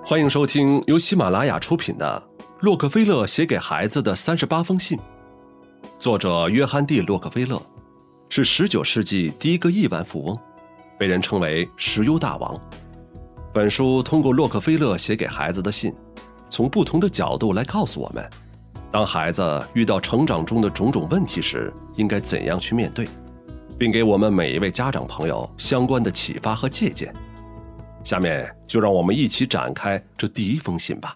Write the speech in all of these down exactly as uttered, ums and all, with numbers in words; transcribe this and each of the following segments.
欢迎收听由喜马拉雅出品的《洛克菲勒写给孩子的三十八封信》，作者约翰 ·D· 洛克菲勒是十九世纪第一个亿万富翁，被人称为石油大王。本书通过洛克菲勒写给孩子的信，从不同的角度来告诉我们，当孩子遇到成长中的种种问题时，应该怎样去面对，并给我们每一位家长朋友相关的启发和借鉴。下面就让我们一起展开这第一封信吧。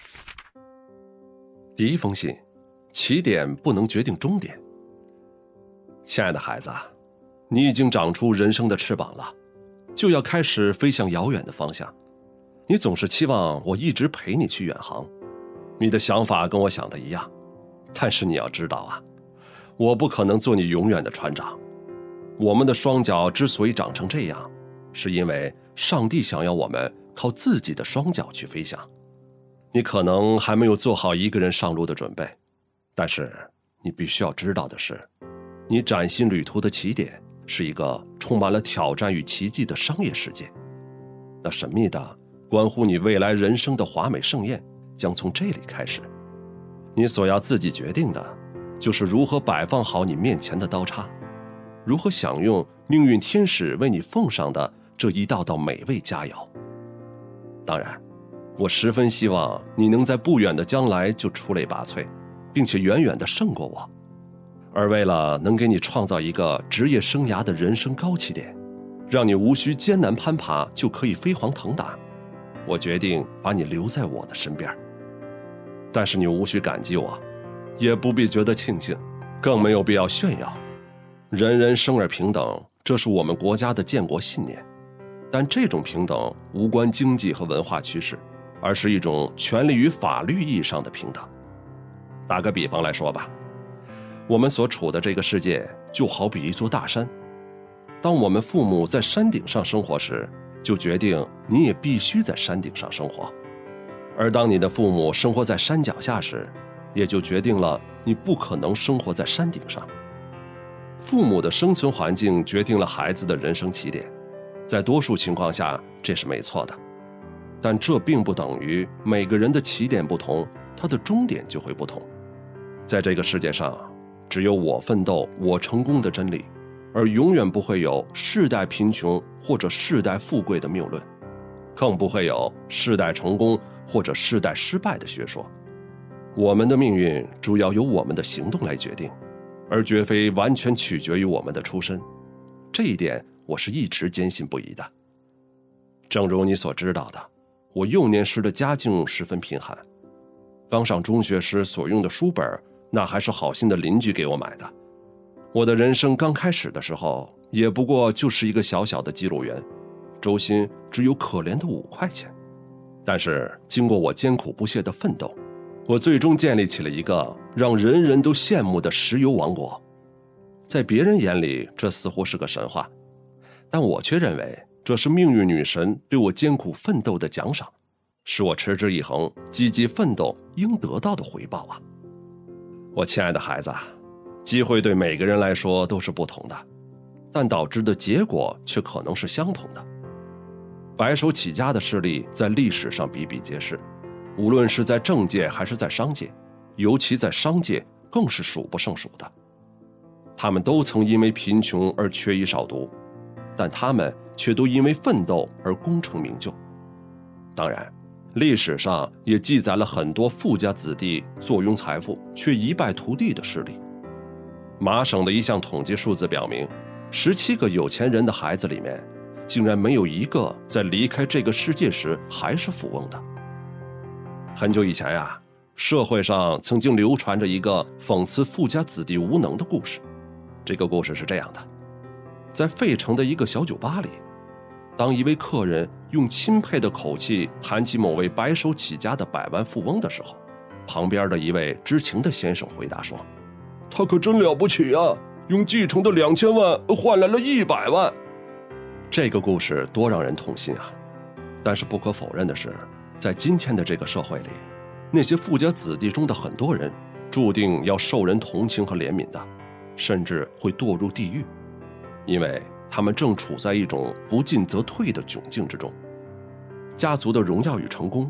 第一封信，起点不能决定终点。亲爱的孩子，你已经长出人生的翅膀了，就要开始飞向遥远的方向。你总是期望我一直陪你去远航，你的想法跟我想的一样，但是你要知道啊，我不可能做你永远的船长。我们的双脚之所以长成这样，是因为上帝想要我们靠自己的双脚去飞翔。你可能还没有做好一个人上路的准备，但是你必须要知道的是，你崭新旅途的起点是一个充满了挑战与奇迹的商业世界。那神秘的关乎你未来人生的华美盛宴将从这里开始。你所要自己决定的，就是如何摆放好你面前的刀叉，如何享用命运天使为你奉上的这一道道美味佳肴。当然，我十分希望你能在不远的将来就出类拔萃，并且远远地胜过我。而为了能给你创造一个职业生涯的人生高起点，让你无需艰难攀爬就可以飞黄腾达，我决定把你留在我的身边。但是你无需感激我，也不必觉得庆幸，更没有必要炫耀。人人生而平等，这是我们国家的建国信念，但这种平等无关经济和文化趋势，而是一种权利与法律意义上的平等。打个比方来说吧，我们所处的这个世界就好比一座大山，当我们父母在山顶上生活时，就决定你也必须在山顶上生活；而当你的父母生活在山脚下时，也就决定了你不可能生活在山顶上。父母的生存环境决定了孩子的人生起点，在多数情况下这是没错的，但这并不等于每个人的起点不同，他的终点就会不同。在这个世界上，只有我奋斗我成功的真理，而永远不会有世代贫穷或者世代富贵的谬论，更不会有世代成功或者世代失败的学说。我们的命运主要由我们的行动来决定，而绝非完全取决于我们的出身，这一点我是一直坚信不疑的。正如你所知道的，我幼年时的家境十分贫寒，刚上中学时所用的书本，那还是好心的邻居给我买的。我的人生刚开始的时候，也不过就是一个小小的记录员，周薪只有可怜的五块钱。但是经过我艰苦不懈的奋斗，我最终建立起了一个让人人都羡慕的石油王国。在别人眼里，这似乎是个神话，但我却认为这是命运女神对我艰苦奋斗的奖赏，是我持之以恒、积极奋斗应得到的回报啊！我亲爱的孩子，机会对每个人来说都是不同的，但导致的结果却可能是相同的。白手起家的事例在历史上比比皆是，无论是在政界还是在商界，尤其在商界更是数不胜数的。他们都曾因为贫穷而缺医少读，但他们却都因为奋斗而功成名就。当然，历史上也记载了很多富家子弟坐拥财富却一败涂地的事例。麻省的一项统计数字表明，十七个有钱人的孩子里面，竟然没有一个在离开这个世界时还是富翁的。很久以前呀，社会上曾经流传着一个讽刺富家子弟无能的故事。这个故事是这样的，在费城的一个小酒吧里，当一位客人用钦佩的口气谈起某位白手起家的百万富翁的时候，旁边的一位知情的先生回答说：“他可真了不起啊，用继承的两千万换来了一百万。”这个故事多让人痛心啊！但是不可否认的是，在今天的这个社会里，那些富家子弟中的很多人注定要受人同情和怜悯的，甚至会堕入地狱，因为他们正处在一种不进则退的窘境之中。家族的荣耀与成功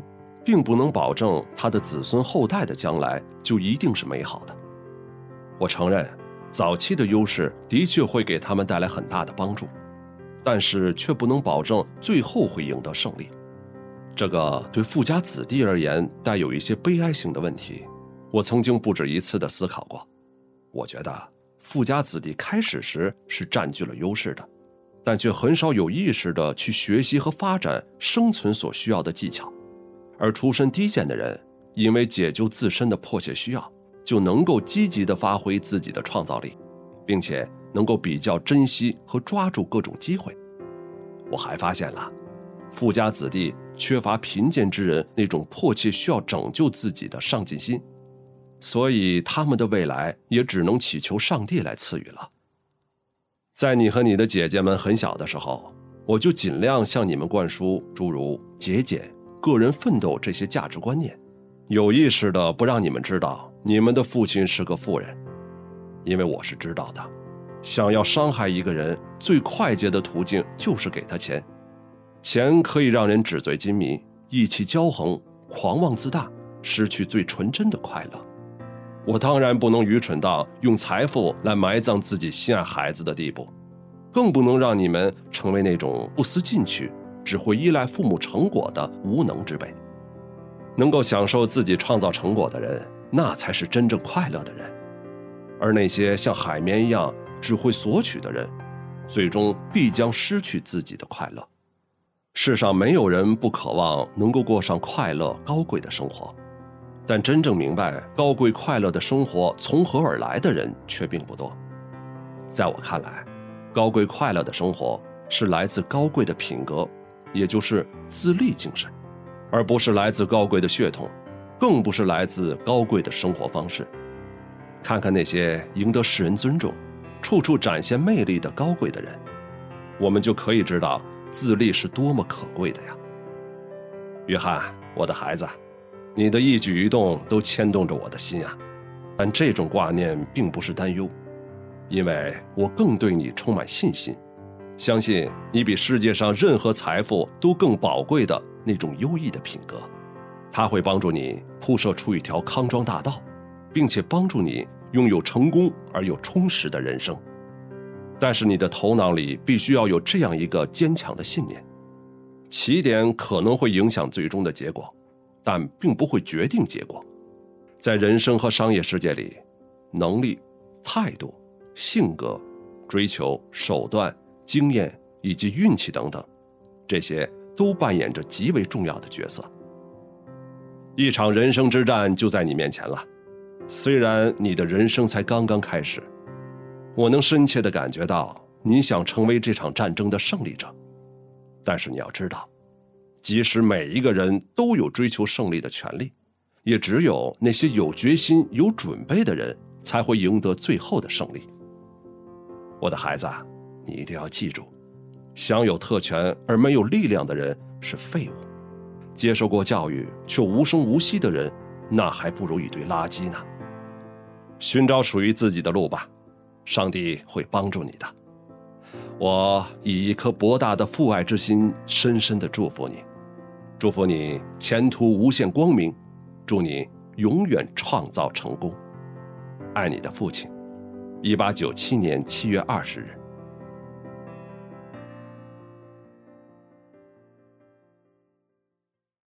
并不能保证他的子孙后代的将来就一定是美好的。我承认，早期的优势的确会给他们带来很大的帮助，但是却不能保证最后会赢得胜利。这个对富家子弟而言带有一些悲哀性的问题，我曾经不止一次地思考过。我觉得富家子弟开始时是占据了优势的，但却很少有意识地去学习和发展生存所需要的技巧，而出身低贱的人因为解救自身的迫切需要，就能够积极地发挥自己的创造力，并且能够比较珍惜和抓住各种机会。我还发现了，富家子弟缺乏贫贱之人那种迫切需要拯救自己的上进心，所以他们的未来也只能祈求上帝来赐予了。在你和你的姐姐们很小的时候，我就尽量向你们灌输诸如节俭、个人奋斗这些价值观念，有意识地不让你们知道你们的父亲是个富人，因为我是知道的，想要伤害一个人最快捷的途径就是给他钱，钱可以让人纸醉金迷、意气骄横、狂妄自大，失去最纯真的快乐。我当然不能愚蠢到用财富来埋葬自己心爱孩子的地步，更不能让你们成为那种不思进取、只会依赖父母成果的无能之辈。能够享受自己创造成果的人，那才是真正快乐的人。而那些像海绵一样只会索取的人，最终必将失去自己的快乐。世上没有人不渴望能够过上快乐高贵的生活，但真正明白高贵快乐的生活从何而来的人却并不多。在我看来，高贵快乐的生活是来自高贵的品格，也就是自立精神，而不是来自高贵的血统，更不是来自高贵的生活方式。看看那些赢得世人尊重、处处展现魅力的高贵的人，我们就可以知道自立是多么可贵的呀。约翰，我的孩子，你的一举一动都牵动着我的心啊，但这种挂念并不是担忧，因为我更对你充满信心，相信你比世界上任何财富都更宝贵的那种优异的品格，它会帮助你铺设出一条康庄大道，并且帮助你拥有成功而又充实的人生。但是你的头脑里必须要有这样一个坚强的信念：起点可能会影响最终的结果，但并不会决定结果。在人生和商业世界里，能力、态度、性格、追求、手段、经验以及运气等等，这些都扮演着极为重要的角色。一场人生之战就在你面前了，虽然你的人生才刚刚开始，我能深切地感觉到你想成为这场战争的胜利者。但是你要知道，即使每一个人都有追求胜利的权利，也只有那些有决心、有准备的人才会赢得最后的胜利。我的孩子，你一定要记住，享有特权而没有力量的人是废物，接受过教育却无声无息的人，那还不如一堆垃圾呢。寻找属于自己的路吧，上帝会帮助你的。我以一颗博大的父爱之心深深地祝福你，祝福你前途无限光明，祝你永远创造成功。爱你的父亲。一八九七年七月二十日。